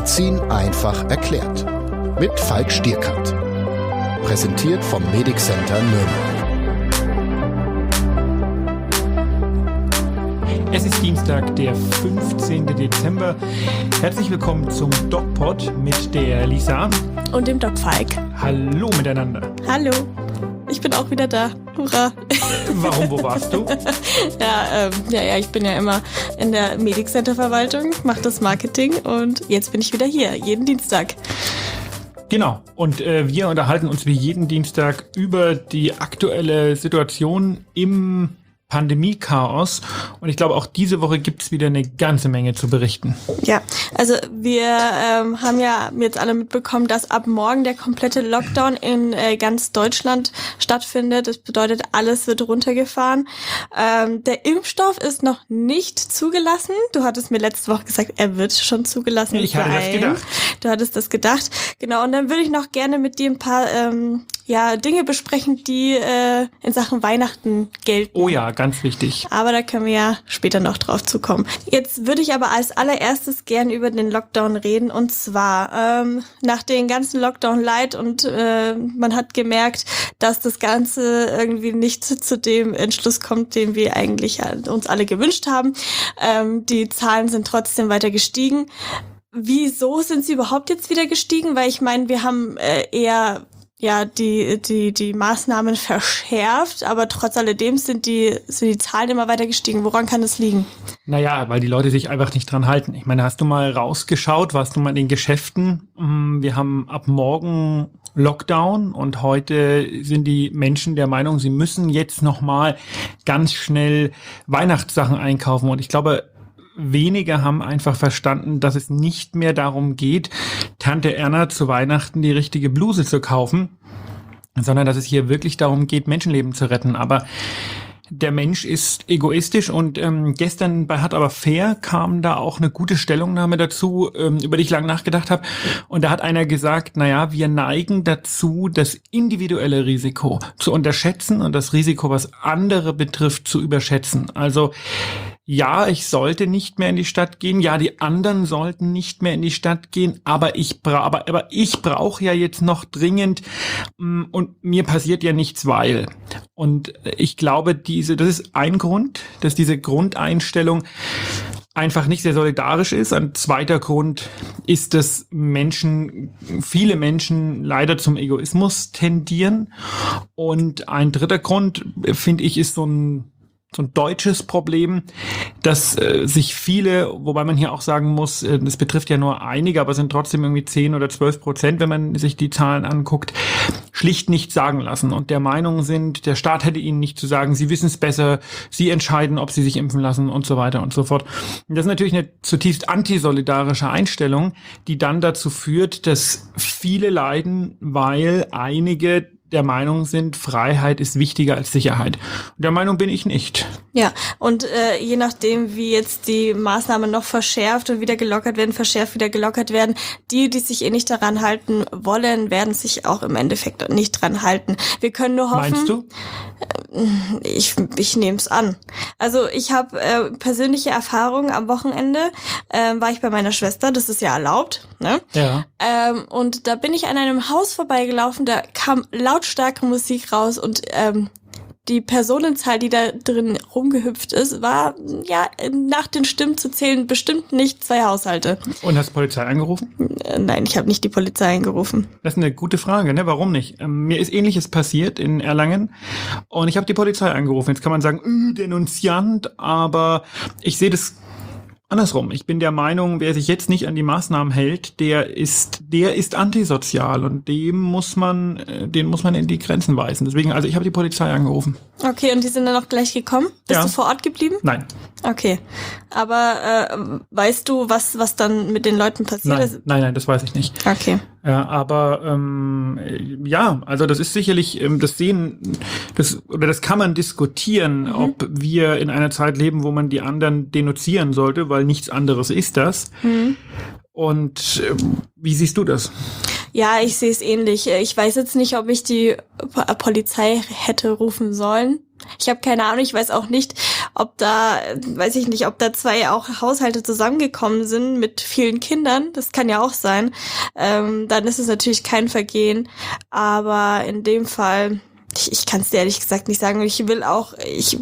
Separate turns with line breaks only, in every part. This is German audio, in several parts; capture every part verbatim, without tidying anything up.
Medizin einfach erklärt. Mit Falk Stierkant. Präsentiert vom Medic Center Nürnberg.
Es ist Dienstag, der fünfzehnten Dezember. Herzlich willkommen zum DocPod mit der Lisa.
Und dem Doc Falk.
Hallo miteinander.
Hallo. Ich bin auch wieder da. Hurra.
Warum, wo warst du?
ja, ähm, ja, ja, ich bin ja immer in der Medic Center Verwaltung, mache das Marketing und jetzt bin ich wieder hier, jeden Dienstag.
Genau, und äh, wir unterhalten uns wie jeden Dienstag über die aktuelle Situation im Pandemie-Chaos. Und ich glaube, auch diese Woche gibt es wieder eine ganze Menge zu berichten.
Ja, also wir ähm, haben ja jetzt alle mitbekommen, dass ab morgen der komplette Lockdown in äh, ganz Deutschland stattfindet. Das bedeutet, alles wird runtergefahren. Ähm, der Impfstoff ist noch nicht zugelassen. Du hattest mir letzte Woche gesagt, er wird schon zugelassen.
Ich hatte das gedacht.
Du hattest das gedacht. Genau, und dann würde ich noch gerne mit dir ein paar ähm, ja, Dinge besprechen, die äh, in Sachen Weihnachten gelten.
Oh ja, ganz wichtig.
Aber da können wir ja später noch drauf zukommen. Jetzt würde ich aber als allererstes gern über den Lockdown reden. Und zwar ähm, nach den ganzen Lockdown-Light und äh, man hat gemerkt, dass das Ganze irgendwie nicht zu dem Entschluss kommt, den wir eigentlich uns alle gewünscht haben. Ähm, die Zahlen sind trotzdem weiter gestiegen. Wieso sind sie überhaupt jetzt wieder gestiegen? Weil ich meine, wir haben äh, eher ja die die die Maßnahmen verschärft, aber trotz alledem sind die sind die Zahlen immer weiter gestiegen. Woran kann das liegen?
Naja, weil die Leute sich einfach nicht dran halten. Ich meine, hast du mal rausgeschaut, warst du mal in den Geschäften? Wir haben ab morgen Lockdown und heute sind die Menschen der Meinung, sie müssen jetzt nochmal ganz schnell Weihnachtssachen einkaufen. Und ich glaube, wenige haben einfach verstanden, dass es nicht mehr darum geht, Tante Erna zu Weihnachten die richtige Bluse zu kaufen, sondern dass es hier wirklich darum geht, Menschenleben zu retten. Aber der Mensch ist egoistisch und ähm, gestern bei Hart aber fair kam da auch eine gute Stellungnahme dazu, ähm, über die ich lange nachgedacht habe. Und da hat einer gesagt, naja, wir neigen dazu, das individuelle Risiko zu unterschätzen und das Risiko, was andere betrifft, zu überschätzen. Also ja, ich sollte nicht mehr in die Stadt gehen. Ja, die anderen sollten nicht mehr in die Stadt gehen. Aber ich bra- aber, aber ich brauche ja jetzt noch dringend und mir passiert ja nichts, weil. Und ich glaube, diese, das ist ein Grund, dass diese Grundeinstellung einfach nicht sehr solidarisch ist. Ein zweiter Grund ist, dass Menschen, viele Menschen leider zum Egoismus tendieren. Und ein dritter Grund, finde ich, ist so ein so ein deutsches Problem, dass äh, sich viele, wobei man hier auch sagen muss, äh, das betrifft ja nur einige, aber es sind trotzdem irgendwie zehn oder zwölf Prozent, wenn man sich die Zahlen anguckt, schlicht nicht sagen lassen und der Meinung sind, der Staat hätte ihnen nicht zu sagen, sie wissen es besser, sie entscheiden, ob sie sich impfen lassen und so weiter und so fort. Und das ist natürlich eine zutiefst antisolidarische Einstellung, die dann dazu führt, dass viele leiden, weil einige der Meinung sind, Freiheit ist wichtiger als Sicherheit. Der Meinung bin ich nicht.
Ja, und äh, je nachdem, wie jetzt die Maßnahmen noch verschärft und wieder gelockert werden, verschärft wieder gelockert werden, die, die sich eh nicht daran halten wollen, werden sich auch im Endeffekt nicht dran halten. Wir können nur hoffen...
Meinst du?
Ich, ich nehme es an. Also ich habe äh, persönliche Erfahrungen am Wochenende, äh, war ich bei meiner Schwester, das ist ja erlaubt, ne?
Ja.
Ähm, und da bin ich an einem Haus vorbeigelaufen, da kam lautstarke Musik raus und ähm, die Personenzahl, die da drin rumgehüpft ist, war ja nach den Stimmen zu zählen bestimmt nicht zwei Haushalte.
Und hast Polizei angerufen?
Äh, nein, ich habe nicht die Polizei angerufen.
Das ist eine gute Frage, ne? Warum nicht? Ähm, mir ist Ähnliches passiert in Erlangen und ich habe die Polizei angerufen. Jetzt kann man sagen, äh, Denunziant, aber ich sehe das andersrum. Ich bin der Meinung, wer sich jetzt nicht an die Maßnahmen hält, der ist, der ist antisozial und dem muss man, den muss man in die Grenzen weisen. Deswegen, also ich habe die Polizei angerufen.
Okay, und die sind dann auch gleich gekommen? Bist
Ja.
du vor Ort geblieben?
Nein.
Okay. Aber äh, weißt du, was was dann mit den Leuten passiert
Nein,
ist?
nein, nein, das weiß ich nicht.
Okay.
Ja, aber ähm, ja, also das ist sicherlich, ähm, das sehen, das oder das kann man diskutieren, mhm. ob wir in einer Zeit leben, wo man die anderen denunzieren sollte, weil nichts anderes ist das. Mhm. Und ähm, wie siehst du das?
Ja, ich sehe es ähnlich. Ich weiß jetzt nicht, ob ich die Polizei hätte rufen sollen. Ich habe keine Ahnung, ich weiß auch nicht, ob da, weiß ich nicht, ob da zwei auch Haushalte zusammengekommen sind mit vielen Kindern, das kann ja auch sein, ähm, dann ist es natürlich kein Vergehen, aber in dem Fall, ich, ich kann es dir ehrlich gesagt nicht sagen, ich will auch, ich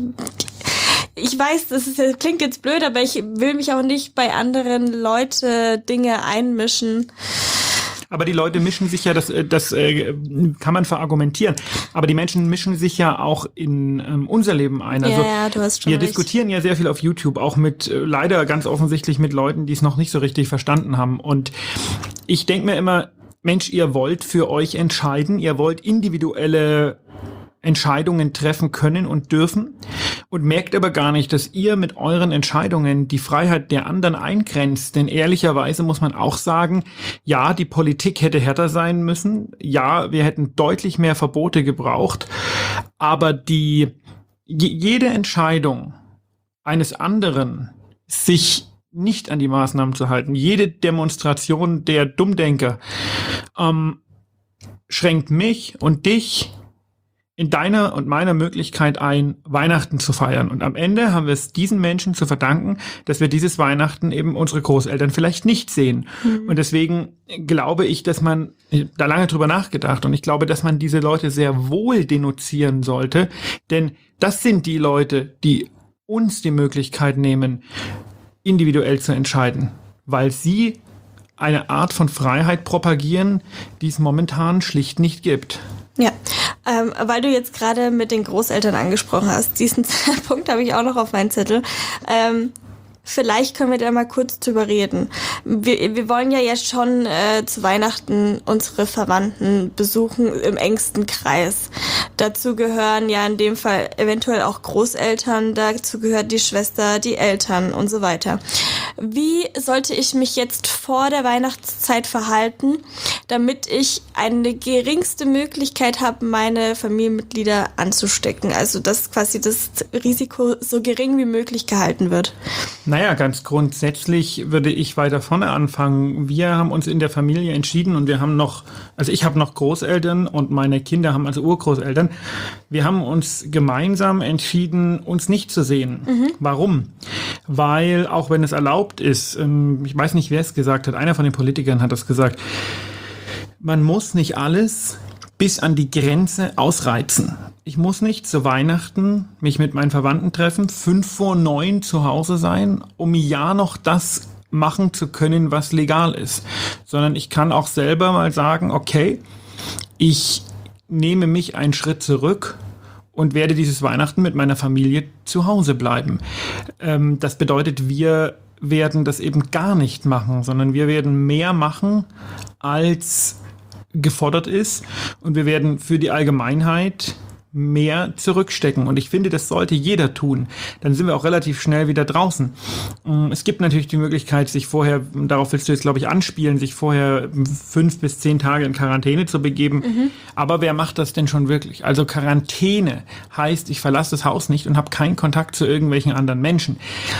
Ich weiß, das, ist, das klingt jetzt blöd, aber ich will mich auch nicht bei anderen Leute Dinge einmischen.
Aber die Leute mischen sich ja, das, das äh, kann man verargumentieren, aber die Menschen mischen sich ja auch in ähm, unser Leben ein. Also
ja, ja, du hast schon
wir
recht.
diskutieren ja sehr viel auf YouTube, auch mit, äh, leider ganz offensichtlich mit Leuten, die es noch nicht so richtig verstanden haben. Und ich denke mir immer, Mensch, ihr wollt für euch entscheiden, ihr wollt individuelle Entscheidungen treffen können und dürfen und merkt aber gar nicht, dass ihr mit euren Entscheidungen die Freiheit der anderen eingrenzt. Denn ehrlicherweise muss man auch sagen, ja, die Politik hätte härter sein müssen. Ja, wir hätten deutlich mehr Verbote gebraucht. Aber die, jede Entscheidung eines anderen, sich nicht an die Maßnahmen zu halten, jede Demonstration der Dummdenker, ähm, schränkt mich und dich in deiner und meiner Möglichkeit ein, Weihnachten zu feiern. Und am Ende haben wir es diesen Menschen zu verdanken, dass wir dieses Weihnachten eben unsere Großeltern vielleicht nicht sehen. Mhm. Und deswegen glaube ich, dass man da lange drüber nachgedacht und ich glaube, dass man diese Leute sehr wohl denunzieren sollte, denn das sind die Leute, die uns die Möglichkeit nehmen, individuell zu entscheiden, weil sie eine Art von Freiheit propagieren, die es momentan schlicht nicht gibt.
Ja, ähm, weil du jetzt gerade mit den Großeltern angesprochen hast, diesen Punkt habe ich auch noch auf meinem Zettel. Ähm, vielleicht können wir da mal kurz drüber reden. Wir, wir wollen ja jetzt schon äh, zu Weihnachten unsere Verwandten besuchen im engsten Kreis. Dazu gehören ja in dem Fall eventuell auch Großeltern, dazu gehört die Schwester, die Eltern und so weiter. Wie sollte ich mich jetzt vor der Weihnachtszeit verhalten, damit ich eine geringste Möglichkeit habe, meine Familienmitglieder anzustecken? Also dass quasi das Risiko so gering wie möglich gehalten wird.
Naja, ganz grundsätzlich würde ich weiter vorne anfangen. Wir haben uns in der Familie entschieden und wir haben noch, also ich habe noch Großeltern und meine Kinder haben also Urgroßeltern. Wir haben uns gemeinsam entschieden, uns nicht zu sehen. Mhm. Warum? Weil, auch wenn es erlaubt ist, ich weiß nicht, wer es gesagt hat, einer von den Politikern hat das gesagt, man muss nicht alles bis an die Grenze ausreizen. Ich muss nicht zu Weihnachten mich mit meinen Verwandten treffen, fünf vor neun zu Hause sein, um ja noch das machen zu können, was legal ist. Sondern ich kann auch selber mal sagen, okay, ich nehme mich einen Schritt zurück und werde dieses Weihnachten mit meiner Familie zu Hause bleiben. Ähm, das bedeutet, wir werden das eben gar nicht machen, sondern wir werden mehr machen, als gefordert ist. Und wir werden für die Allgemeinheit mehr zurückstecken. Und ich finde, das sollte jeder tun. Dann sind wir auch relativ schnell wieder draußen. Es gibt natürlich die Möglichkeit, sich vorher, darauf willst du jetzt, glaube ich, anspielen, sich vorher fünf bis zehn Tage in Quarantäne zu begeben. Mhm. Aber wer macht das denn schon wirklich? Also Quarantäne heißt, ich verlasse das Haus nicht und habe keinen Kontakt zu irgendwelchen anderen Menschen.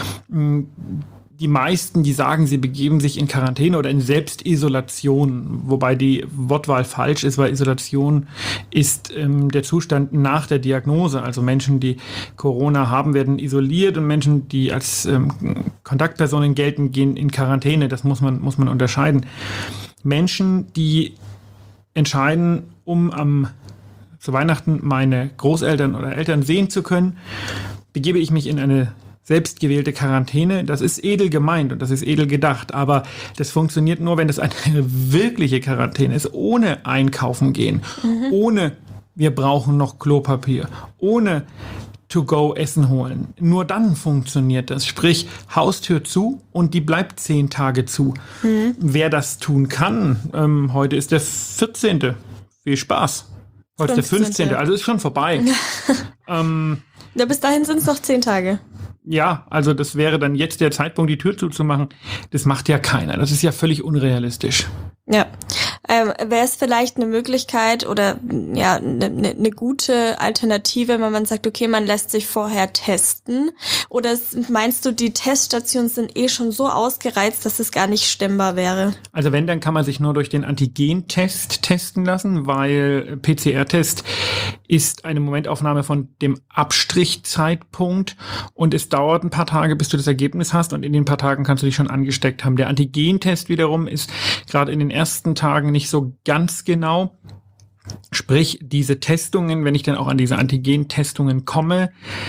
Die meisten, die sagen, sie begeben sich in Quarantäne oder in Selbstisolation, wobei die Wortwahl falsch ist, weil Isolation ist ähm, der Zustand nach der Diagnose. Also Menschen, die Corona haben, werden isoliert und Menschen, die als ähm, Kontaktpersonen gelten, gehen in Quarantäne. Das muss man, muss man unterscheiden. Menschen, die entscheiden, um am zu Weihnachten meine Großeltern oder Eltern sehen zu können, begebe ich mich in eine selbstgewählte Quarantäne. Das ist edel gemeint und das ist edel gedacht, aber das funktioniert nur, wenn das eine wirkliche Quarantäne ist, ohne einkaufen gehen, mhm. ohne wir brauchen noch Klopapier, ohne To-go Essen holen. Nur dann funktioniert das. Sprich, Haustür zu und die bleibt zehn Tage zu. Mhm. Wer das tun kann, ähm, heute ist der vierzehnte. Viel Spaß. Heute ist der fünfzehnte. Also ist schon vorbei. ähm,
ja, bis dahin sind es noch zehn Tage.
Ja, also das wäre dann jetzt der Zeitpunkt, die Tür zuzumachen. Das macht ja keiner. Das ist ja völlig unrealistisch.
Ja, Ähm, wäre es vielleicht eine Möglichkeit oder ja eine ne, ne gute Alternative, wenn man sagt, okay, man lässt sich vorher testen? Oder meinst du, die Teststationen sind eh schon so ausgereizt, dass es gar nicht stemmbar wäre?
Also wenn, dann kann man sich nur durch den Antigen-Test testen lassen, weil P C R-Test ist eine Momentaufnahme von dem Abstrichzeitpunkt und es dauert ein paar Tage, bis du das Ergebnis hast, und in den paar Tagen kannst du dich schon angesteckt haben. Der Antigen-Test wiederum ist gerade in den ersten Tagen nicht so ganz genau. Sprich, diese Testungen, wenn ich dann auch an diese Antigen-Testungen komme,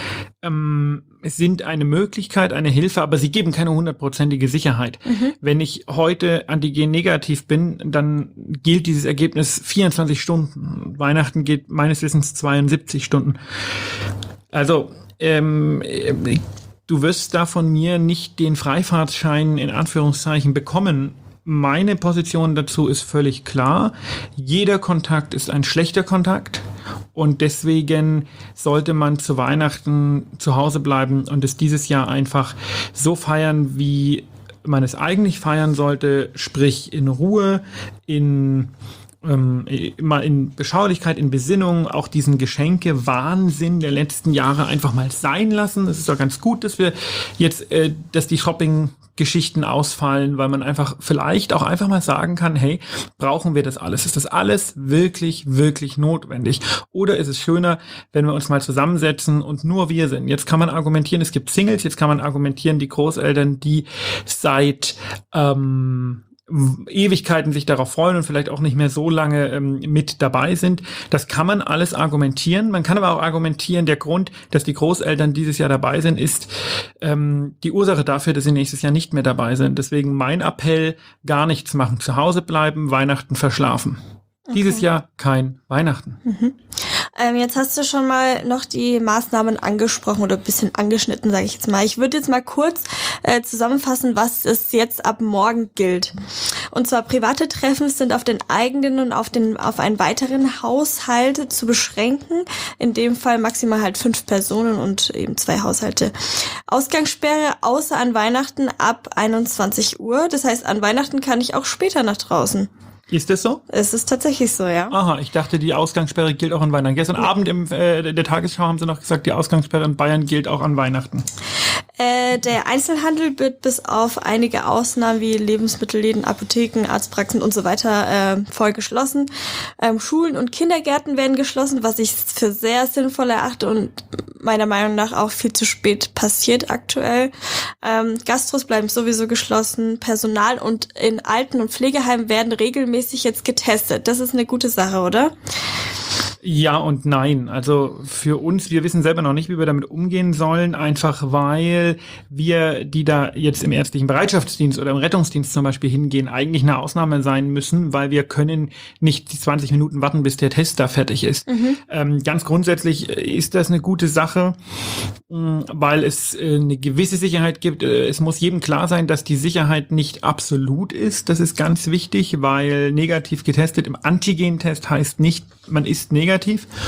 ähm, sind eine Möglichkeit, eine Hilfe, aber sie geben keine hundertprozentige Sicherheit. Mhm. Wenn ich heute Antigen-negativ bin, dann gilt dieses Ergebnis vierundzwanzig Stunden. Weihnachten geht meines Wissens zweiundsiebzig Stunden. Also, ähm, du wirst da von mir nicht den Freifahrtschein in Anführungszeichen bekommen. Meine Position dazu ist völlig klar. Jeder Kontakt ist ein schlechter Kontakt und deswegen sollte man zu Weihnachten zu Hause bleiben und es dieses Jahr einfach so feiern, wie man es eigentlich feiern sollte, sprich in Ruhe, in Ähm, immer in Beschaulichkeit, in Besinnung, auch diesen Geschenke-Wahnsinn der letzten Jahre einfach mal sein lassen. Es ist doch ganz gut, dass wir jetzt, äh, dass die Shopping-Geschichten ausfallen, weil man einfach vielleicht auch einfach mal sagen kann, hey, brauchen wir das alles? Ist das alles wirklich, wirklich notwendig? Oder ist es schöner, wenn wir uns mal zusammensetzen und nur wir sind? Jetzt kann man argumentieren, es gibt Singles, jetzt kann man argumentieren, die Großeltern, die seit ähm, Ewigkeiten sich darauf freuen und vielleicht auch nicht mehr so lange ähm, mit dabei sind. Das kann man alles argumentieren. Man kann aber auch argumentieren, der Grund, dass die Großeltern dieses Jahr dabei sind, ist ähm, die Ursache dafür, dass sie nächstes Jahr nicht mehr dabei sind. Deswegen mein Appell, gar nichts machen, zu Hause bleiben, Weihnachten verschlafen. Okay. Dieses Jahr kein Weihnachten.
Mhm. Ähm, jetzt hast du schon mal noch die Maßnahmen angesprochen oder ein bisschen angeschnitten, sage ich jetzt mal. Ich würde jetzt mal kurz äh, zusammenfassen, was es jetzt ab morgen gilt. Und zwar private Treffen sind auf den eigenen und auf den auf einen weiteren Haushalt zu beschränken. In dem Fall maximal halt fünf Personen und eben zwei Haushalte. Ausgangssperre außer an Weihnachten ab einundzwanzig Uhr. Das heißt, an Weihnachten kann ich auch später nach draußen.
Ist das so?
Es ist tatsächlich so, ja.
Aha, ich dachte, die Ausgangssperre gilt auch an Weihnachten. Gestern ja. Abend im äh, der Tagesschau haben sie noch gesagt, die Ausgangssperre in Bayern gilt auch an Weihnachten.
Äh, der Einzelhandel wird bis auf einige Ausnahmen wie Lebensmittelläden, Apotheken, Arztpraxen und so weiter äh, voll geschlossen. Ähm, Schulen und Kindergärten werden geschlossen, was ich für sehr sinnvoll erachte und meiner Meinung nach auch viel zu spät passiert aktuell. Ähm, Gastros bleiben sowieso geschlossen. Personal und in Alten- und Pflegeheimen werden regelmäßig jetzt getestet. Das ist eine gute Sache, oder?
Ja und nein. Also für uns, wir wissen selber noch nicht, wie wir damit umgehen sollen, einfach weil wir, die da jetzt im ärztlichen Bereitschaftsdienst oder im Rettungsdienst zum Beispiel hingehen, eigentlich eine Ausnahme sein müssen, weil wir können nicht die zwanzig Minuten warten, bis der Test da fertig ist. Mhm. Ähm, ganz grundsätzlich ist das eine gute Sache, weil es äh, eine gewisse Sicherheit gibt. Es muss jedem klar sein, dass die Sicherheit nicht absolut ist. Das ist ganz wichtig, weil negativ getestet im Antigen-Test heißt nicht, man ist negativ.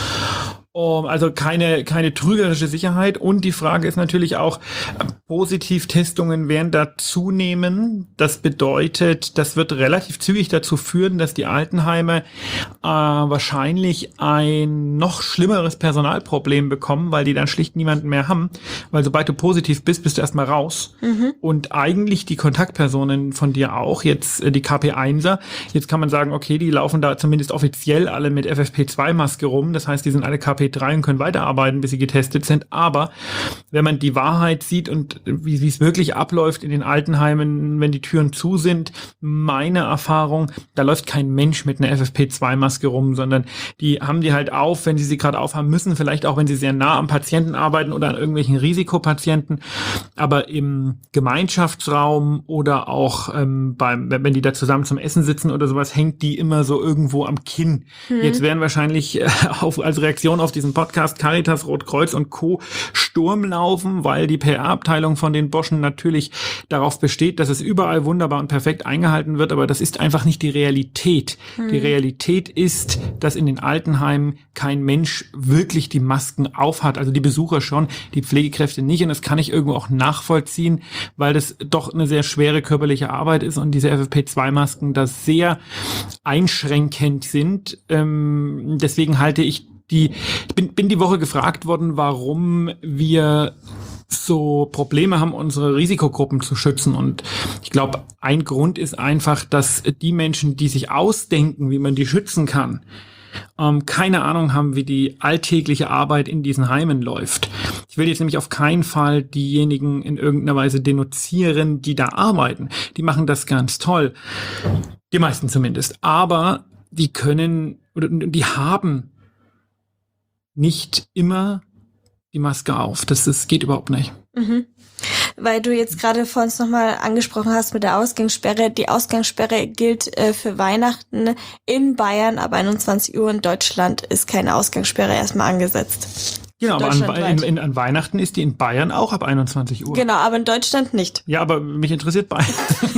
Also keine keine trügerische Sicherheit. Und die Frage ist natürlich auch, Positivtestungen werden da zunehmen. Das bedeutet, das wird relativ zügig dazu führen, dass die Altenheime äh, wahrscheinlich ein noch schlimmeres Personalproblem bekommen, weil die dann schlicht niemanden mehr haben. Weil sobald du positiv bist, bist du erstmal raus. Mhm. Und eigentlich die Kontaktpersonen von dir auch, jetzt äh, die K P einser, jetzt kann man sagen, okay, die laufen da zumindest offiziell alle mit F F P zwei Maske rum. Das heißt, die sind alle K P drei und können weiterarbeiten, bis sie getestet sind. Aber wenn man die Wahrheit sieht und wie wie es wirklich abläuft in den Altenheimen, wenn die Türen zu sind, meine Erfahrung, da läuft kein Mensch mit einer F F P zwei Maske rum, sondern die haben die halt auf, wenn sie sie gerade aufhaben müssen, vielleicht auch, wenn sie sehr nah am Patienten arbeiten oder an irgendwelchen Risikopatienten. Aber im Gemeinschaftsraum oder auch ähm, beim, wenn die da zusammen zum Essen sitzen oder sowas, hängt die immer so irgendwo am Kinn. Hm. Jetzt werden wahrscheinlich äh, auf, als Reaktion auf auf diesen Podcast Caritas, Rotkreuz und Co. Sturm laufen, weil die P R-Abteilung von den Boschen natürlich darauf besteht, dass es überall wunderbar und perfekt eingehalten wird, aber das ist einfach nicht die Realität. Hm. Die Realität ist, dass in den Altenheimen kein Mensch wirklich die Masken aufhat, also die Besucher schon, die Pflegekräfte nicht, und das kann ich irgendwo auch nachvollziehen, weil das doch eine sehr schwere körperliche Arbeit ist und diese F F P zwei Masken da sehr einschränkend sind. Ähm, deswegen halte ich die, ich bin, bin die Woche gefragt worden, warum wir so Probleme haben, unsere Risikogruppen zu schützen. Und ich glaube, ein Grund ist einfach, dass die Menschen, die sich ausdenken, wie man die schützen kann, ähm, keine Ahnung haben, wie die alltägliche Arbeit in diesen Heimen läuft. Ich will jetzt nämlich auf keinen Fall diejenigen in irgendeiner Weise denunzieren, die da arbeiten. Die machen das ganz toll. Die meisten zumindest. Aber die können oder die haben nicht immer die Maske auf. Das, das geht überhaupt nicht.
Mhm. Weil du jetzt gerade vor uns nochmal angesprochen hast mit der Ausgangssperre. Die Ausgangssperre gilt äh, für Weihnachten in Bayern ab einundzwanzig Uhr. In Deutschland ist keine Ausgangssperre erstmal angesetzt.
Genau, aber an, in, in, an Weihnachten ist die in Bayern auch ab einundzwanzig Uhr.
Genau, aber in Deutschland nicht.
Ja, aber mich interessiert Bayern.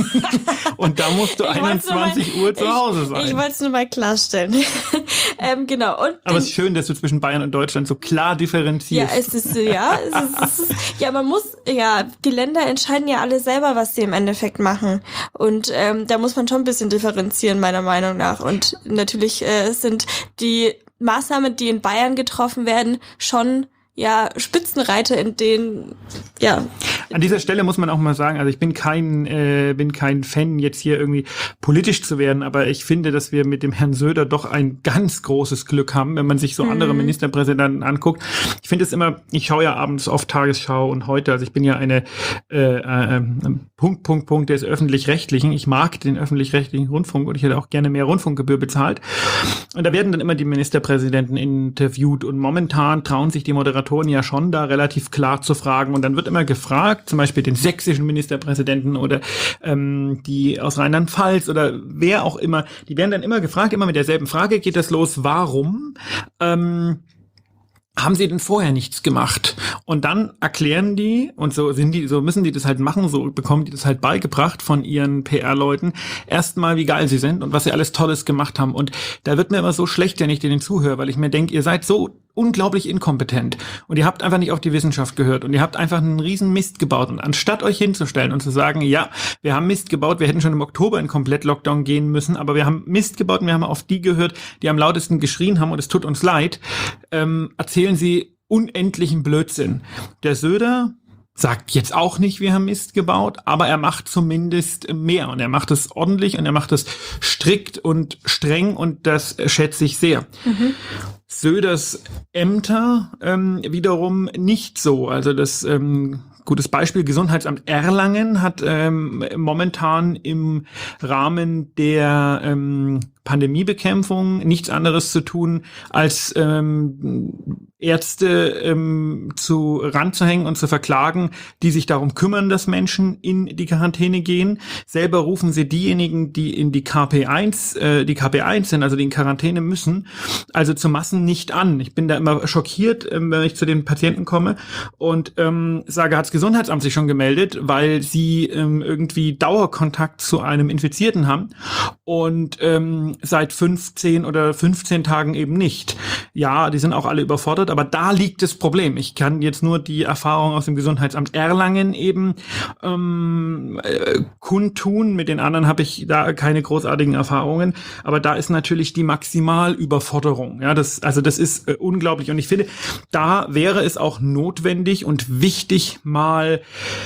Und da musst du einundzwanzig Uhr zu Hause sein.
Ich, ich wollte es nur mal klarstellen. ähm, genau. Und
aber es ist schön, dass du zwischen Bayern und Deutschland so klar differenzierst.
Ja, es ist, ja, es ist, es ist, ja, man muss, ja, die Länder entscheiden ja alle selber, was sie im Endeffekt machen. Und ähm, da muss man schon ein bisschen differenzieren, meiner Meinung nach. Und natürlich äh, sind die Maßnahmen, die in Bayern getroffen werden, schon ja Spitzenreiter, in denen ja.
An dieser Stelle muss man auch mal sagen, also ich bin kein äh, bin kein Fan, jetzt hier irgendwie politisch zu werden, aber ich finde, dass wir mit dem Herrn Söder doch ein ganz großes Glück haben, wenn man sich so mhm. andere Ministerpräsidenten anguckt. Ich finde es immer, ich schaue ja abends oft Tagesschau und heute, also ich bin ja eine äh, äh, Punkt, Punkt, Punkt des Öffentlich-Rechtlichen. Ich mag den Öffentlich-Rechtlichen Rundfunk und ich hätte auch gerne mehr Rundfunkgebühr bezahlt. Und da werden dann immer die Ministerpräsidenten interviewt und momentan trauen sich die Moderatoren ja schon da relativ klar zu fragen. Und dann wird immer gefragt, zum Beispiel den sächsischen Ministerpräsidenten oder ähm, die aus Rheinland-Pfalz oder wer auch immer, die werden dann immer gefragt, immer mit derselben Frage geht das los, warum ähm, haben sie denn vorher nichts gemacht? Und dann erklären die, und so sind die, so müssen die das halt machen, so bekommen die das halt beigebracht von ihren P R-Leuten, erstmal, wie geil sie sind und was sie alles Tolles gemacht haben. Und da wird mir immer so schlecht, wenn ich denen zuhöre, weil ich mir denke, ihr seid so unglaublich inkompetent und ihr habt einfach nicht auf die Wissenschaft gehört und ihr habt einfach einen riesen Mist gebaut. Und anstatt euch hinzustellen und zu sagen, ja, wir haben Mist gebaut, wir hätten schon im Oktober in Komplett-Lockdown gehen müssen, aber wir haben Mist gebaut und wir haben auf die gehört, die am lautesten geschrien haben und es tut uns leid, ähm, erzählen sie unendlichen Blödsinn. Der Söder sagt jetzt auch nicht, wir haben Mist gebaut, aber er macht zumindest mehr und er macht es ordentlich und er macht es strikt und streng und das schätze ich sehr. Mhm. Söders Ämter ähm, wiederum nicht so. Also das ähm, gutes Beispiel, Gesundheitsamt Erlangen hat ähm, momentan im Rahmen der ähm, Pandemiebekämpfung nichts anderes zu tun, als ähm, Ärzte ähm, zu ranzuhängen und zu verklagen, die sich darum kümmern, dass Menschen in die Quarantäne gehen. Selber rufen sie diejenigen, die in die K P eins, äh, die K P eins sind, also die in Quarantäne müssen, also zu Massen nicht an. Ich bin da immer schockiert, ähm, wenn ich zu den Patienten komme und ähm, sage, hat das Gesundheitsamt sich schon gemeldet, weil sie ähm, irgendwie Dauerkontakt zu einem Infizierten haben und ähm, seit fünfzehn oder fünfzehn Tagen eben nicht. Ja, die sind auch alle überfordert, aber da liegt das Problem. Ich kann jetzt nur die Erfahrung aus dem Gesundheitsamt Erlangen eben ähm, äh, kundtun. Mit den anderen habe ich da keine großartigen Erfahrungen, aber da ist natürlich die Maximalüberforderung. Ja, das, also das ist äh, unglaublich und ich finde, da wäre es auch notwendig und wichtig, mal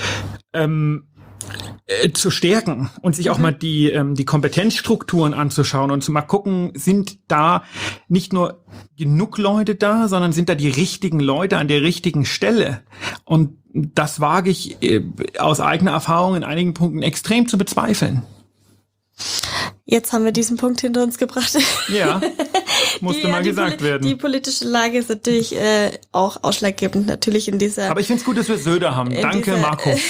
ähm, Äh, zu stärken und sich auch mhm. mal die ähm, die Kompetenzstrukturen anzuschauen und zu mal gucken, sind da nicht nur genug Leute da, sondern sind da die richtigen Leute an der richtigen Stelle. Und das wage ich äh, aus eigener Erfahrung in einigen Punkten extrem zu bezweifeln.
Jetzt haben wir diesen Punkt hinter uns gebracht.
Ja, musste die, mal ja, gesagt
Poli-
werden.
Die politische Lage ist natürlich äh, auch ausschlaggebend, natürlich in dieser...
Aber ich finde es gut, dass wir Söder haben. Danke, dieser, Marco. Äh,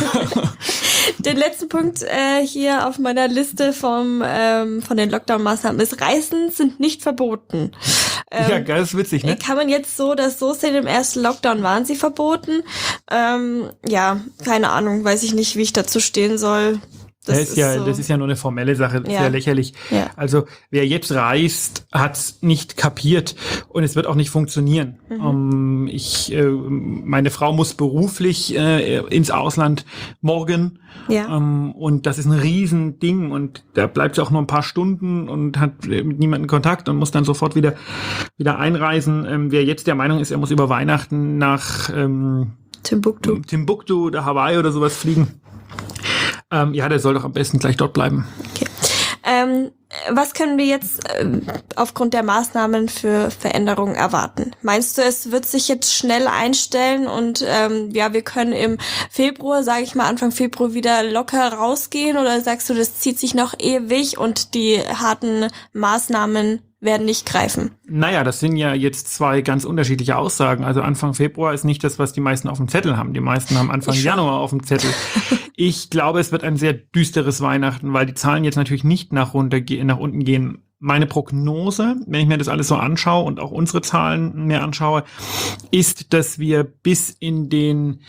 den letzten Punkt äh, hier auf meiner Liste vom ähm, von den Lockdown-Maßnahmen ist, Reisen sind nicht verboten. Ähm,
ja, das ist witzig, ne?
Kann man jetzt so oder so sehen, im ersten Lockdown waren sie verboten. Ähm, ja, keine Ahnung, weiß ich nicht, wie ich dazu stehen soll.
Das, das, ist ja,
so.
das ist ja nur eine formelle Sache,
ja.
sehr lächerlich. Ja. Also wer jetzt reist, hat es nicht kapiert und es wird auch nicht funktionieren. Mhm. Um, ich, äh, meine Frau muss beruflich äh, ins Ausland morgen
ja.
um, und das ist ein Riesending und da bleibt sie auch nur ein paar Stunden und hat mit niemandem Kontakt und muss dann sofort wieder, wieder einreisen. Ähm, wer jetzt der Meinung ist, er muss über Weihnachten nach ähm,
Timbuktu.
Timbuktu oder Hawaii oder sowas fliegen, Ähm, ja, der soll doch am besten gleich dort bleiben.
Okay. Ähm, was können wir jetzt äh, aufgrund der Maßnahmen für Veränderungen erwarten? Meinst du, es wird sich jetzt schnell einstellen und ähm, ja, wir können im Februar, sage ich mal Anfang Februar, wieder locker rausgehen? Oder sagst du, das zieht sich noch ewig und die harten Maßnahmen werden nicht greifen?
Naja, das sind ja jetzt zwei ganz unterschiedliche Aussagen. Also Anfang Februar ist nicht das, was die meisten auf dem Zettel haben. Die meisten haben Anfang Januar auf dem Zettel. Ich glaube, es wird ein sehr düsteres Weihnachten, weil die Zahlen jetzt natürlich nicht nach, runter, nach unten gehen. Meine Prognose, wenn ich mir das alles so anschaue und auch unsere Zahlen mir anschaue, ist, dass wir bis in den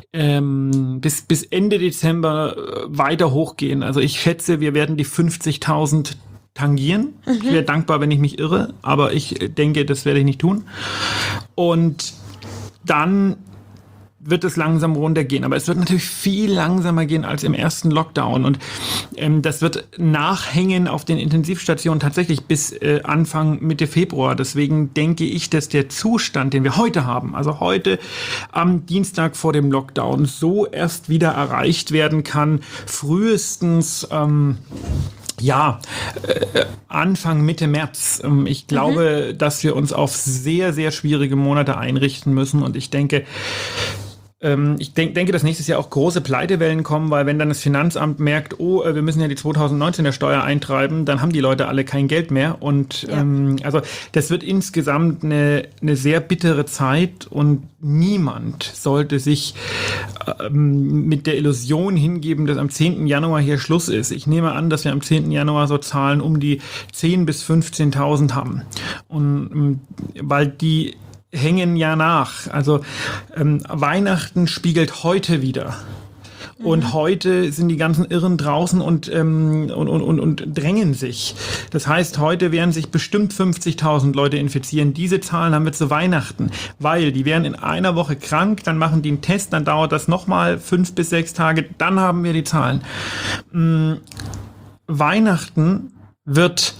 ähm, bis bis Ende Dezember weiter hochgehen. Also ich schätze, wir werden die fünfzigtausend tangieren. Mhm. Ich wäre dankbar, wenn ich mich irre, aber ich denke, das werde ich nicht tun. Und dann wird es langsam runtergehen. Aber es wird natürlich viel langsamer gehen als im ersten Lockdown. Und ähm, das wird nachhängen auf den Intensivstationen tatsächlich bis äh, Anfang, Mitte Februar. Deswegen denke ich, dass der Zustand, den wir heute haben, also heute am Dienstag vor dem Lockdown, so erst wieder erreicht werden kann, frühestens ähm, Ja, äh, Anfang, Mitte März. Ähm, ich glaube, mhm. dass wir uns auf sehr, sehr schwierige Monate einrichten müssen. Und ich denke, ähm, ich denk, denke, dass nächstes Jahr auch große Pleitewellen kommen, weil wenn dann das Finanzamt merkt, oh, wir müssen ja die zweitausendneunzehner Steuer eintreiben, dann haben die Leute alle kein Geld mehr. Und ja. ähm, also das wird insgesamt eine, eine sehr bittere Zeit und niemand sollte sich ähm, mit der Illusion hingeben, dass am zehnten Januar hier Schluss ist. Ich nehme an, dass wir am zehnten Januar so Zahlen um die zehntausend bis fünfzehntausend haben. Und ähm, weil die hängen ja nach. Also ähm, Weihnachten spiegelt heute wieder. Und mhm. heute sind die ganzen Irren draußen und, ähm, und, und, und, und drängen sich. Das heißt, heute werden sich bestimmt fünfzigtausend Leute infizieren. Diese Zahlen haben wir zu Weihnachten, weil die werden in einer Woche krank, dann machen die einen Test, dann dauert das nochmal fünf bis sechs Tage, dann haben wir die Zahlen. Ähm, Weihnachten wird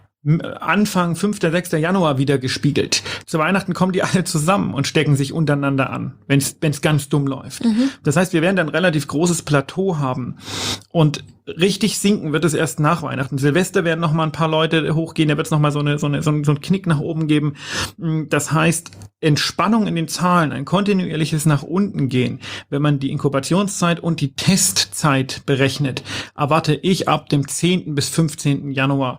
Anfang fünften, sechsten Januar wieder gespiegelt. Zu Weihnachten kommen die alle zusammen und stecken sich untereinander an, wenn es wenn es ganz dumm läuft. Mhm. Das heißt, wir werden dann ein relativ großes Plateau haben und richtig sinken wird es erst nach Weihnachten. Silvester werden noch mal ein paar Leute hochgehen, da wird es noch mal so eine so eine so einen Knick nach oben geben. Das heißt, Entspannung in den Zahlen, ein kontinuierliches nach unten gehen, wenn man die Inkubationszeit und die Testzeit berechnet, erwarte ich ab dem zehnten bis fünfzehnten Januar.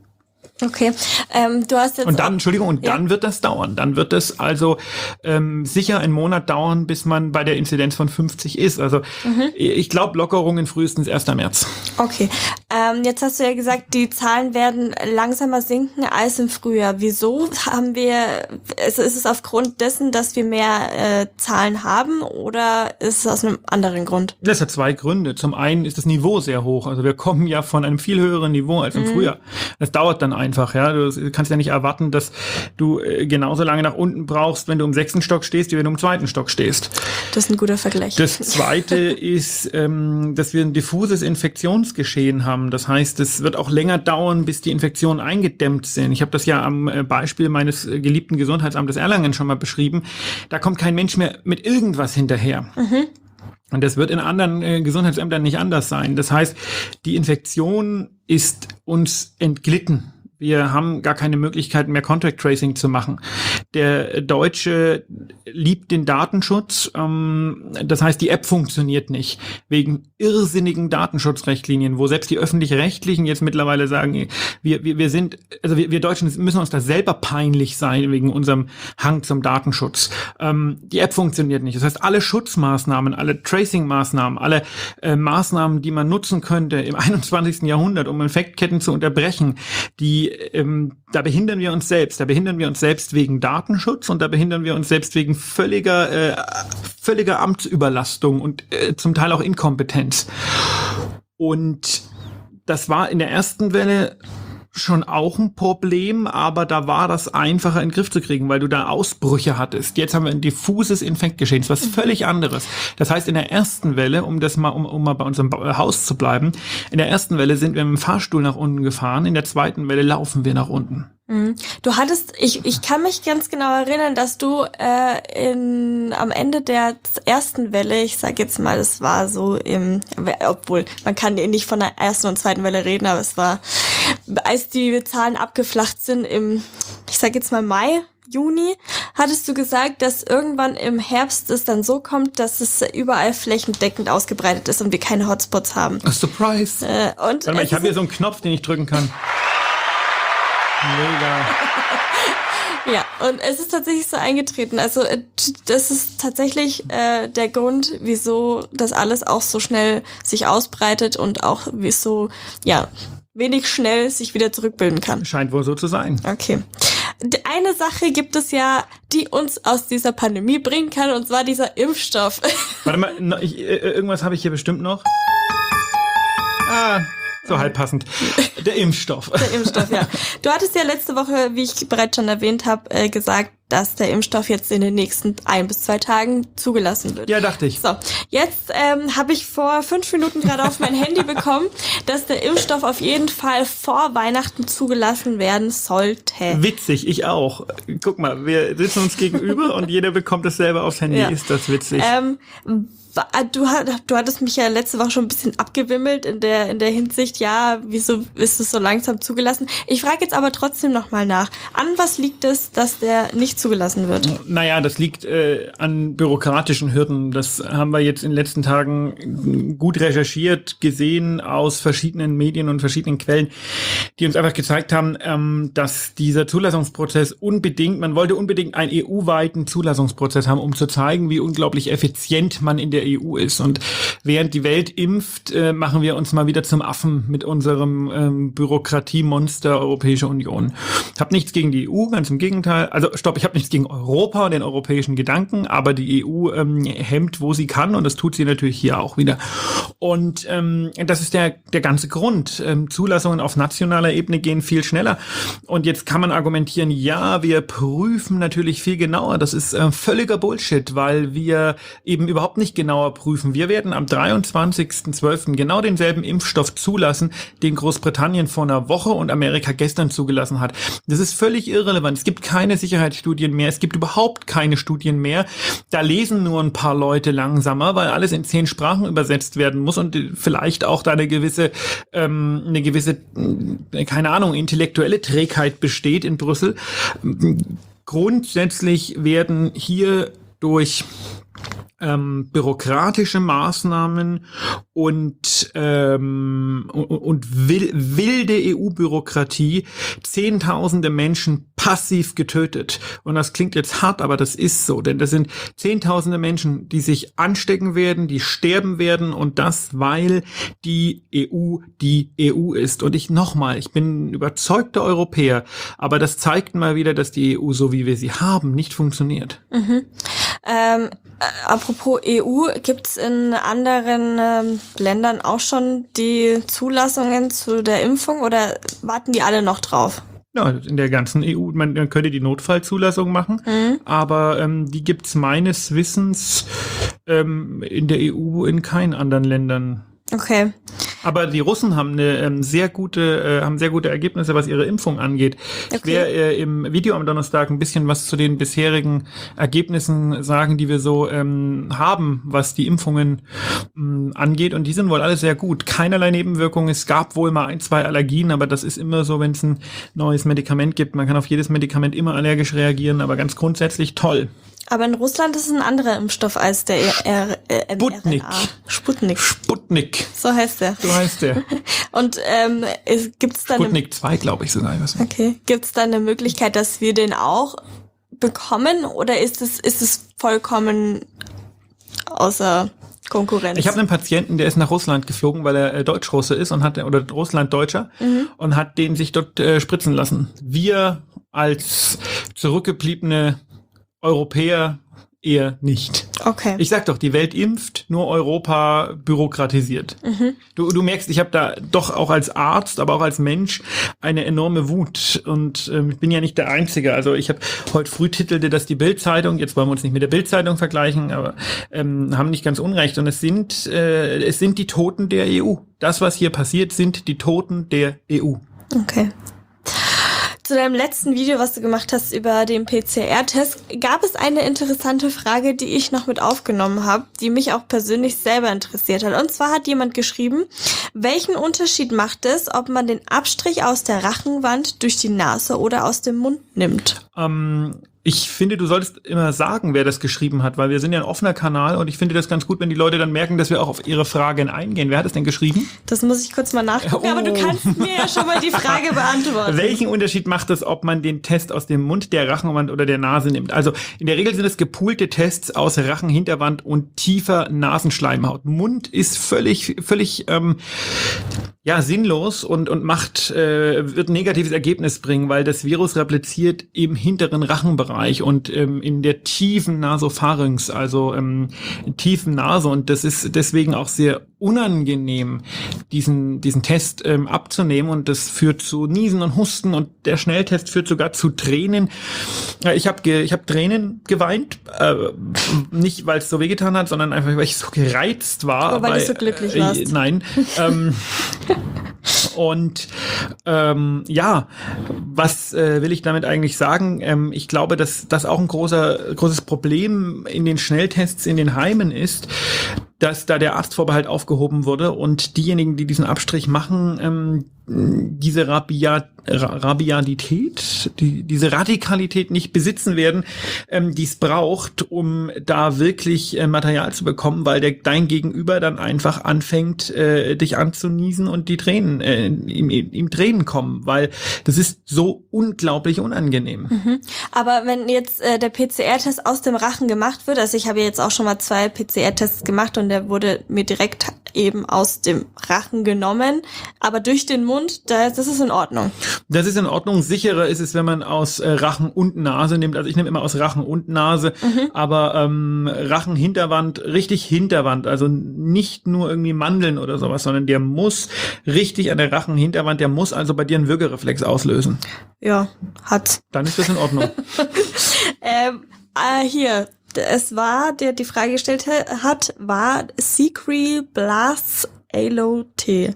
Okay, ähm, du hast jetzt
und dann, Entschuldigung, und ja. dann wird das dauern. Dann wird es also ähm, sicher einen Monat dauern, bis man bei der Inzidenz von fünfzig ist. Also mhm. ich glaube Lockerungen frühestens ersten März.
Okay, ähm, jetzt hast du ja gesagt, die Zahlen werden langsamer sinken als im Frühjahr. Wieso haben wir? Also ist es aufgrund dessen, dass wir mehr äh, Zahlen haben, oder ist es aus einem anderen Grund?
Das hat zwei Gründe. Zum einen ist das Niveau sehr hoch. Also wir kommen ja von einem viel höheren Niveau als im mhm. Frühjahr. Das dauert dann ein Einfach, ja. Du kannst ja nicht erwarten, dass du äh, genauso lange nach unten brauchst, wenn du im sechsten Stock stehst, wie wenn du im zweiten Stock stehst.
Das ist ein guter Vergleich.
Das zweite ist, ähm, dass wir ein diffuses Infektionsgeschehen haben. Das heißt, es wird auch länger dauern, bis die Infektionen eingedämmt sind. Ich habe das ja am Beispiel meines geliebten Gesundheitsamtes Erlangen schon mal beschrieben. Da kommt kein Mensch mehr mit irgendwas hinterher. Mhm. Und das wird in anderen äh, Gesundheitsämtern nicht anders sein. Das heißt, die Infektion ist uns entglitten. Wir haben gar keine Möglichkeit mehr, Contact Tracing zu machen. Der Deutsche liebt den Datenschutz. Das heißt, die App funktioniert nicht. Wegen irrsinnigen Datenschutzrichtlinien, wo selbst die Öffentlich-Rechtlichen jetzt mittlerweile sagen, wir, wir, wir sind, also wir, wir Deutschen müssen uns da selber peinlich sein wegen unserem Hang zum Datenschutz. Die App funktioniert nicht. Das heißt, alle Schutzmaßnahmen, alle Tracing-Maßnahmen, alle äh, Maßnahmen, die man nutzen könnte im einundzwanzigsten Jahrhundert, um Infektketten zu unterbrechen, die die, ähm, da behindern wir uns selbst. Da behindern wir uns selbst wegen Datenschutz und da behindern wir uns selbst wegen völliger, äh, völliger Amtsüberlastung und äh, zum Teil auch Inkompetenz. Und das war in der ersten Welle schon auch ein Problem, aber da war das einfacher in den Griff zu kriegen, weil du da Ausbrüche hattest. Jetzt haben wir ein diffuses Infektgeschehen, was völlig anderes. Das heißt, in der ersten Welle, um das mal, um, um mal bei unserem Haus zu bleiben, in der ersten Welle sind wir mit dem Fahrstuhl nach unten gefahren, in der zweiten Welle laufen wir nach unten.
Du hattest, ich, ich kann mich ganz genau erinnern, dass du äh, in, am Ende der ersten Welle, ich sag jetzt mal, das war so im, obwohl man kann nicht von der ersten und zweiten Welle reden, aber es war, als die Zahlen abgeflacht sind im, ich sag jetzt mal Mai, Juni, hattest du gesagt, dass irgendwann im Herbst es dann so kommt, dass es überall flächendeckend ausgebreitet ist und wir keine Hotspots haben.
A surprise.
Äh, und
Warte mal, ich habe hier so einen Knopf, den ich drücken kann. Mega.
Ja, und es ist tatsächlich so eingetreten. Also das ist tatsächlich äh, der Grund, wieso das alles auch so schnell sich ausbreitet und auch wieso, ja, wenig schnell sich wieder zurückbilden kann.
Scheint wohl so zu sein.
Okay. Eine Sache gibt es ja, die uns aus dieser Pandemie bringen kann, und zwar dieser Impfstoff.
Warte mal, ich, irgendwas habe ich hier bestimmt noch. Ah, so halb passend. Der Impfstoff.
Der Impfstoff, ja. Du hattest ja letzte Woche, wie ich bereits schon erwähnt habe, äh, gesagt, dass der Impfstoff jetzt in den nächsten ein bis zwei Tagen zugelassen wird.
Ja, dachte ich.
So, jetzt ähm, habe ich vor fünf Minuten gerade auf mein Handy bekommen, dass der Impfstoff auf jeden Fall vor Weihnachten zugelassen werden sollte.
Witzig, ich auch. Guck mal, wir sitzen uns gegenüber und jeder bekommt dasselbe aufs Handy.
Ja.
Ist das witzig?
Ähm, Du, du hattest mich ja letzte Woche schon ein bisschen abgewimmelt in der in der Hinsicht, ja, wieso ist es so langsam zugelassen? Ich frage jetzt aber trotzdem nochmal nach. An was liegt es, dass der nicht zugelassen wird?
Naja, das liegt äh, an bürokratischen Hürden. Das haben wir jetzt in den letzten Tagen gut recherchiert, gesehen aus verschiedenen Medien und verschiedenen Quellen, die uns einfach gezeigt haben, ähm, dass dieser Zulassungsprozess unbedingt, man wollte unbedingt einen E U-weiten Zulassungsprozess haben, um zu zeigen, wie unglaublich effizient man in der E U ist. Und während die Welt impft, äh, machen wir uns mal wieder zum Affen mit unserem ähm, Bürokratiemonster Europäische Union. Ich habe nichts gegen die E U, ganz im Gegenteil. Also stopp, ich habe nichts gegen Europa und den europäischen Gedanken, aber die E U ähm, hemmt, wo sie kann, und das tut sie natürlich hier auch wieder. Und ähm, das ist der der ganze Grund. Ähm, Zulassungen auf nationaler Ebene gehen viel schneller. Und jetzt kann man argumentieren, ja, wir prüfen natürlich viel genauer. Das ist äh, völliger Bullshit, weil wir eben überhaupt nicht genauer prüfen. Wir werden am dreiundzwanzigsten zwölften genau denselben Impfstoff zulassen, den Großbritannien vor einer Woche und Amerika gestern zugelassen hat. Das ist völlig irrelevant. Es gibt keine Sicherheitsstudien mehr. Es gibt überhaupt keine Studien mehr. Da lesen nur ein paar Leute langsamer, weil alles in zehn Sprachen übersetzt werden muss und vielleicht auch da eine gewisse, ähm, eine gewisse, keine Ahnung, intellektuelle Trägheit besteht in Brüssel. Grundsätzlich werden hier durch Ähm, bürokratische Maßnahmen und ähm, und, und wil- wilde E U-Bürokratie Zehntausende Menschen passiv getötet. Und das klingt jetzt hart, aber das ist so, denn das sind Zehntausende Menschen, die sich anstecken werden, die sterben werden, und das, weil die E U die E U ist. Und ich nochmal, ich bin überzeugter Europäer, aber das zeigt mal wieder, dass die E U, so wie wir sie haben, nicht funktioniert.
Mhm. Ähm, äh, apropos E U, gibt's in anderen ähm, Ländern auch schon die Zulassungen zu der Impfung, oder warten die alle noch drauf?
Ja, in der ganzen E U, man, man könnte die Notfallzulassung machen,
Mhm.
aber ähm, die gibt's meines Wissens ähm, in der E U in keinen anderen Ländern.
Okay.
Aber die Russen haben eine ähm, sehr gute, äh, haben sehr gute Ergebnisse, was ihre Impfung angeht. Ich
Okay.
werde äh, im Video am Donnerstag ein bisschen was zu den bisherigen Ergebnissen sagen, die wir so ähm, haben, was die Impfungen ähm, angeht. Und die sind wohl alle sehr gut. Keinerlei Nebenwirkungen. Es gab wohl mal ein, zwei Allergien, aber das ist immer so, wenn es ein neues Medikament gibt. Man kann auf jedes Medikament immer allergisch reagieren, aber ganz grundsätzlich toll.
Aber in Russland ist es ein anderer Impfstoff als der R- äh,
Sputnik.
mRNA. Sputnik.
Sputnik.
So heißt der.
So heißt der.
Und ähm, es, gibt's da eine,
Sputnik zwei, glaube ich sogar. Was.
okay, gibt's da eine Möglichkeit, dass wir den auch bekommen, oder ist es ist es vollkommen außer Konkurrenz.
Ich habe einen Patienten, der ist nach Russland geflogen, weil er äh, Deutsch-Russe ist und hat oder Russland-Deutscher mhm. und hat den sich dort äh, spritzen lassen. Wir als zurückgebliebene Europäer eher nicht.
Okay.
Ich sag doch, die Welt impft, nur Europa bürokratisiert. Mhm. Du, du merkst, ich habe da doch auch als Arzt, aber auch als Mensch eine enorme Wut. Und ähm, ich bin ja nicht der Einzige. Also ich habe heute früh titelte das die Bild-Zeitung. Jetzt wollen wir uns nicht mit der Bild-Zeitung vergleichen, aber ähm, haben nicht ganz unrecht. Und es sind äh, es sind die Toten der E U. Das, was hier passiert, sind die Toten der E U.
Okay. Zu deinem letzten Video, was du gemacht hast über den P C R-Test, gab es eine interessante Frage, die ich noch mit aufgenommen habe, die mich auch persönlich selber interessiert hat. Und zwar hat jemand geschrieben, welchen Unterschied macht es, ob man den Abstrich aus der Rachenwand durch die Nase oder aus dem Mund nimmt?
Ähm, ich finde, du solltest immer sagen, wer das geschrieben hat, weil wir sind ja ein offener Kanal und ich finde das ganz gut, wenn die Leute dann merken, dass wir auch auf ihre Fragen eingehen. Wer hat es denn geschrieben?
Das muss ich kurz mal nachgucken, oh. aber du kannst mir ja schon mal die Frage beantworten.
Welchen Unterschied macht es, ob man den Test aus dem Mund, der Rachenwand oder der Nase nimmt? Also in der Regel sind es gepoolte Tests aus Rachenhinterwand und tiefer Nasenschleimhaut. Mund ist völlig, völlig ähm, ja sinnlos und und macht äh, wird ein negatives Ergebnis bringen, weil das Virus repliziert im hinteren Rachenbereich und ähm, in der tiefen Nasopharynx, also ähm, tiefen Nase, und das ist deswegen auch sehr unangenehm, diesen diesen Test ähm, abzunehmen, und das führt zu Niesen und Husten und der Schnelltest führt sogar zu Tränen. Äh, ich habe ge, ich habe Tränen geweint, äh, nicht weil es so wehgetan hat, sondern einfach weil ich so gereizt war.
Aber weil, weil du so glücklich äh, warst.
Äh, nein. ähm, Und ähm, ja, was äh, will ich damit eigentlich sagen? Ähm, ich glaube, dass das auch ein großer großes Problem in den Schnelltests in den Heimen ist, dass da der Arztvorbehalt aufgehoben wurde und diejenigen, die diesen Abstrich machen, ähm, diese Rabiat, Rabiatität, die, diese Radikalität nicht besitzen werden, ähm, die es braucht, um da wirklich äh, Material zu bekommen, weil der, dein Gegenüber dann einfach anfängt, äh, dich anzuniesen und die Tränen, äh, ihm, ihm Tränen kommen, weil das ist so unglaublich unangenehm.
Mhm. Aber wenn jetzt äh, der P C R-Test aus dem Rachen gemacht wird, also ich habe jetzt auch schon mal zwei P C R-Tests gemacht und der wurde mir direkt eben aus dem Rachen genommen, aber durch den Mund, das, das ist in Ordnung.
Das ist in Ordnung. Sicherer ist es, wenn man aus äh, Rachen und Nase nimmt. Also ich nehme immer aus Rachen und Nase, mhm. aber ähm, Rachen, Hinterwand, richtig Hinterwand, also nicht nur irgendwie Mandeln oder sowas, sondern der muss richtig an der Rachen, Hinterwand, der muss also bei dir einen Würgereflex auslösen.
Ja, hat.
Dann ist das in Ordnung.
ähm, äh, hier. Es war, der die Frage gestellt hat, war Secret Blast Alo T.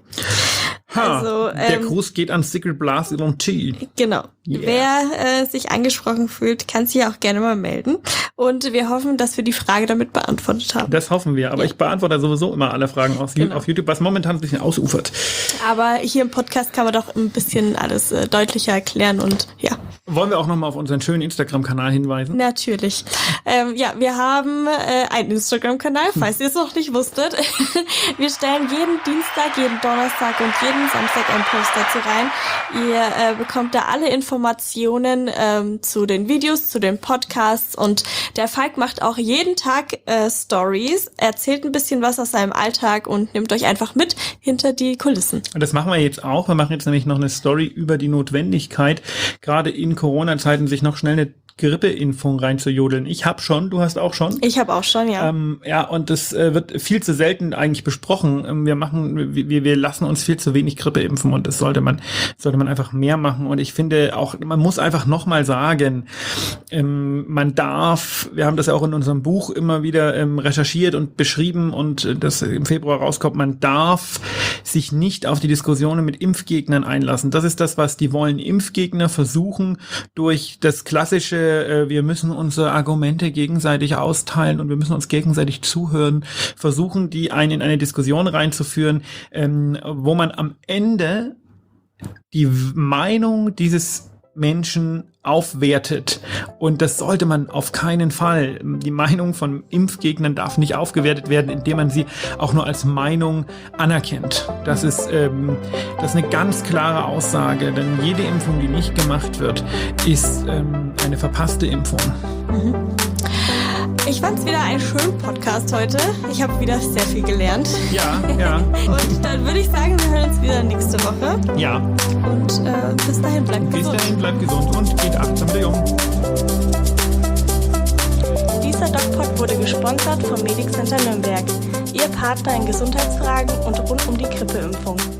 Ha, also, ähm, der Gruß geht an Secret Blast Alo T.
Genau. Yeah. Wer äh, sich angesprochen fühlt, kann sich auch gerne mal melden. Und wir hoffen, dass wir die Frage damit beantwortet haben.
Das hoffen wir. Aber ja. ich beantworte sowieso immer alle Fragen auf, genau. auf YouTube, was momentan ein bisschen ausufert.
Aber hier im Podcast kann man doch ein bisschen alles äh, deutlicher erklären und ja.
Wollen wir auch nochmal auf unseren schönen Instagram-Kanal hinweisen?
Natürlich. Ähm, ja, wir haben äh, einen Instagram-Kanal, falls ihr es noch nicht wusstet. Wir stellen jeden Dienstag, jeden Donnerstag und jeden Samstag einen Post dazu rein. Ihr äh, bekommt da alle Informationen ähm, zu den Videos, zu den Podcasts, und der Falk macht auch jeden Tag äh, Stories, erzählt ein bisschen was aus seinem Alltag und nimmt euch einfach mit hinter die Kulissen.
Und das machen wir jetzt auch. Wir machen jetzt nämlich noch eine Story über die Notwendigkeit, gerade in Corona-Zeiten sich noch schnell eine Grippeimpfung reinzujodeln. Ich habe schon, du hast auch schon.
Ich habe auch schon, ja.
Ähm, ja, und das äh, wird viel zu selten eigentlich besprochen. Ähm, wir machen, wir, wir lassen uns viel zu wenig Grippe impfen, und das sollte man, sollte man einfach mehr machen. Und ich finde auch, man muss einfach nochmal sagen, ähm, man darf, wir haben das ja auch in unserem Buch immer wieder ähm, recherchiert und beschrieben und das im Februar rauskommt, man darf sich nicht auf die Diskussionen mit Impfgegnern einlassen. Das ist das, was die wollen. Impfgegner versuchen durch das klassische, wir müssen unsere Argumente gegenseitig austeilen und wir müssen uns gegenseitig zuhören, versuchen, die einen in eine Diskussion reinzuführen, ähm, wo man am Ende die Meinung dieses Menschen aufwertet. Und das sollte man auf keinen Fall. Die Meinung von Impfgegnern darf nicht aufgewertet werden, indem man sie auch nur als Meinung anerkennt. Das ist, ähm, das ist eine ganz klare Aussage, denn jede Impfung, die nicht gemacht wird, ist ähm, eine verpasste Impfung.
Mhm. ich fand es wieder ein schöner Podcast heute. Ich habe wieder sehr viel gelernt.
Ja, ja.
Und dann würde ich sagen, wir hören uns wieder nächste Woche.
Ja.
Und äh, bis dahin, bleibt
bis
gesund.
Bis dahin, bleibt gesund und geht achtsam mit um.
Dieser DocPod wurde gesponsert vom Medic Center Nürnberg, Ihr Partner in Gesundheitsfragen und rund um die Grippeimpfung.